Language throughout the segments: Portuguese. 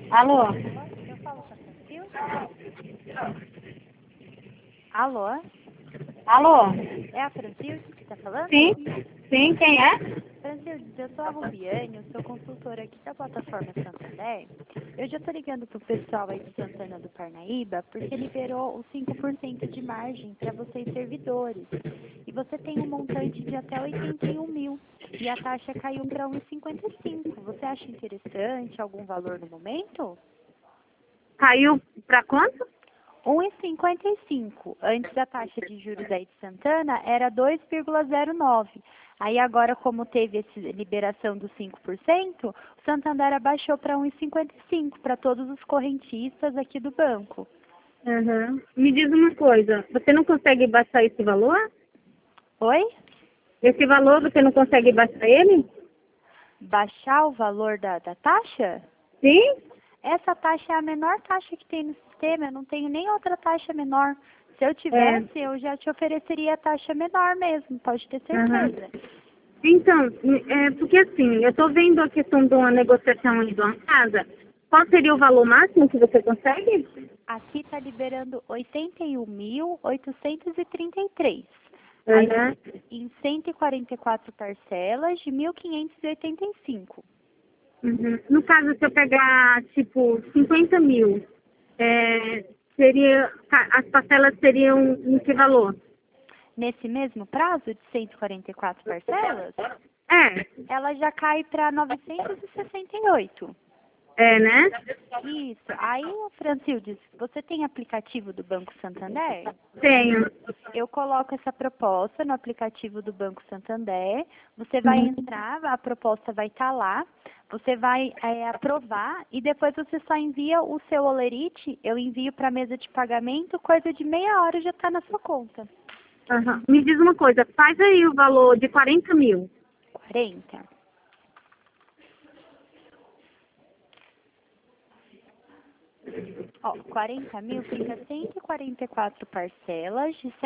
Alô? Eu falo com a Francilde? Alô? Alô? É a Francilde que está falando? Sim? Sim, quem é? Francilde, eu sou a Rubiane, eu sou consultora aqui da plataforma Santander. Eu já estou ligando para o pessoal aí de Santana do Parnaíba, porque liberou os 5% de margem para vocês servidores. E você tem um montante de até 81 mil. E a taxa caiu para 1,55. Você acha interessante algum valor no momento? Caiu pra quanto? 1,55. Antes a taxa de juros aí de Santana era 2,09. Aí agora, como teve essa liberação dos 5%, o Santander abaixou para 1,55 para todos os correntistas aqui do banco. Uhum. Me diz uma coisa, você não consegue baixar esse valor? Oi? Esse valor você não consegue baixar ele? Baixar o valor da taxa? Sim? Essa taxa é a menor taxa que tem no sistema, eu não tenho nem outra taxa menor. Se eu É. tivesse, eu já te ofereceria a taxa menor mesmo, pode ter Uhum. certeza. Então, porque assim, eu estou vendo a questão de uma negociação aí de uma casa. Qual seria o valor máximo que você consegue? Aqui está liberando 81.833. Aí, Uhum. em 144 parcelas de 1.585. Uhum. No caso, se eu pegar, tipo, 50 mil, as parcelas seriam em que valor? Nesse mesmo prazo de 144 parcelas, É, ela já cai para 968. né? Isso. Aí, Francildes, você tem aplicativo do Banco Santander? Tenho. Eu coloco essa proposta no aplicativo do Banco Santander. Você vai Uhum. entrar, a proposta vai estar lá. Você vai aprovar e depois você só envia o seu olerite. Eu envio para a mesa de pagamento, coisa de meia hora já está na sua conta. Uhum. Me diz uma coisa, faz aí o valor de 40 mil. 40. Ó, 40 mil fica 144 parcelas de R$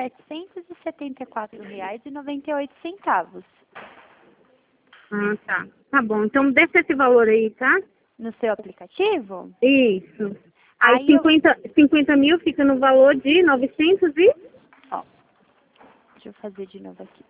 774,98. Ah, tá. Tá bom, então deixa esse valor aí, tá? No seu aplicativo? Isso. Aí Aí eu, 50 mil fica no valor de 900 e... ó, deixa eu fazer de novo aqui.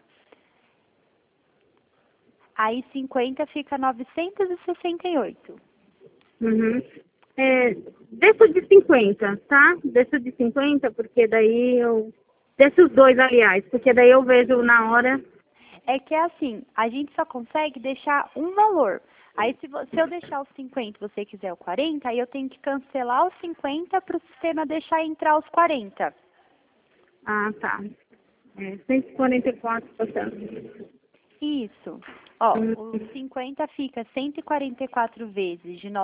Aí 50 fica 968. Uhum. Deixa de 50, tá? Deixa de 50, porque daí eu... Deixa os dois, aliás, porque daí eu vejo na hora... É que é assim, a gente só consegue deixar um valor. Aí se eu deixar os 50 e você quiser o 40, aí eu tenho que cancelar os 50 para o sistema deixar entrar os 40. Ah, tá. 144%. Isso. Ó, Hum. os 50 fica 144 vezes de R$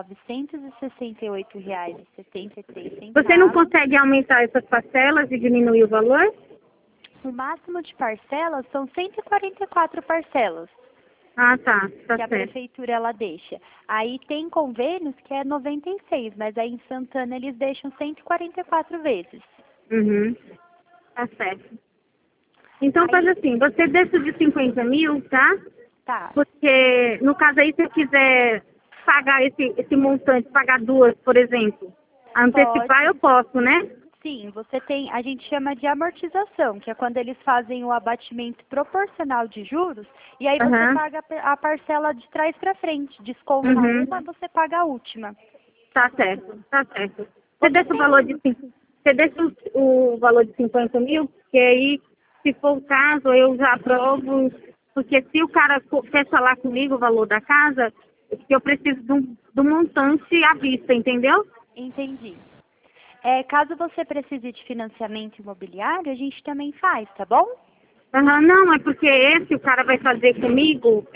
968,73. Você não consegue aumentar essas parcelas e diminuir o valor? O máximo de parcelas são 144 parcelas Ah, tá. Tá que a certo. prefeitura ela deixa. Aí tem convênios que é 96, mas aí em Santana eles deixam 144 vezes. Uhum. Tá certo. Então faz Aí, assim, você deixa de 50 mil, tá? tá, Porque, no caso aí, se eu quiser pagar esse montante, pagar duas, por exemplo, antecipar eu pode. posso, né? Sim, você tem, a gente chama de amortização, que é quando eles fazem o abatimento proporcional de juros, e aí você Aham. paga a parcela de trás para frente, desconta Uhum. uma, você paga a última. Tá certo, tá certo. Você Você deixa o valor tem, de você deixa o valor de 50 mil, que aí, se for o caso, eu já aprovo, porque se o cara quer falar comigo o valor da casa, eu preciso de um montante à vista, entendeu? entendi. Caso você precise de financiamento imobiliário, a gente também faz, tá bom? Aham, não, é porque esse o cara vai fazer comigo,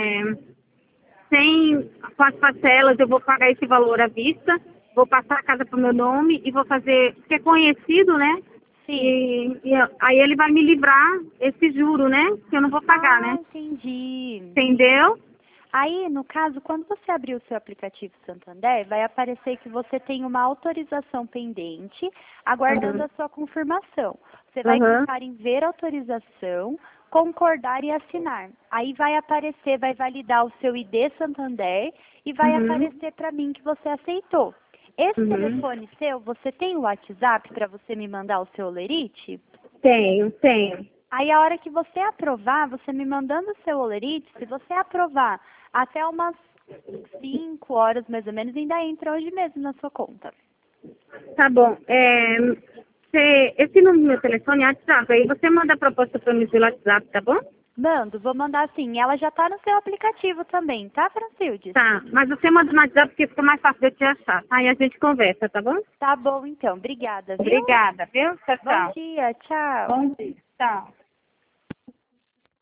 com as parcelas, eu vou pagar esse valor à vista, vou passar a casa para o meu nome e vou fazer, porque é conhecido, né? Sim. E aí ele vai me livrar esse juro, né? Que eu não vou pagar, Ah, né? entendi. Entendeu? Aí, no caso, quando você abrir o seu aplicativo Santander, vai aparecer que você tem uma autorização pendente, aguardando Aham. a sua confirmação. Você vai Aham. clicar em ver autorização, concordar e assinar. Aí vai aparecer, vai validar o seu ID Santander e vai aparecer para mim que você aceitou. Esse telefone seu, você tem o WhatsApp para você me mandar o seu olerite? Tenho. Aí a hora que você aprovar, você me mandando o seu olerite, se você aprovar até umas 5 horas mais ou menos, ainda entra hoje mesmo na sua conta. Tá bom. Esse número do meu telefone é WhatsApp, aí você manda a proposta para mim pelo WhatsApp, tá bom? Mando, vou mandar sim. Ela já tá no seu aplicativo também, tá, Francildes? Tá, mas você manda no WhatsApp porque fica mais fácil de eu te achar. Aí a gente conversa, tá bom? Tá bom, então. Obrigada, viu? Obrigada, viu? Tchau, Bom dia, tchau. Bom dia. Tchau.